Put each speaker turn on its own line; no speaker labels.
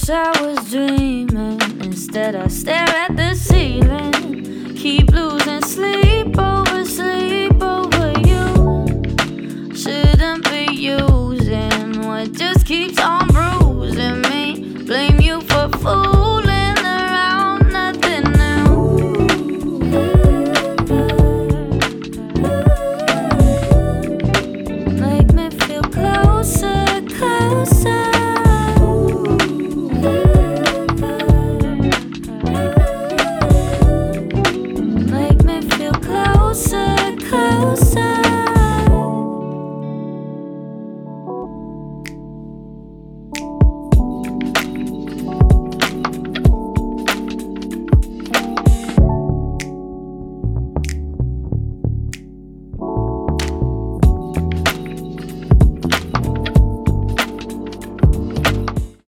wish I was dreaming. Instead, I stare at the ceiling. Keep losing sleep over you. Shouldn't be using what just keeps on bruising me. Blame you for fooling around, nothing new. Make me feel closer, closer.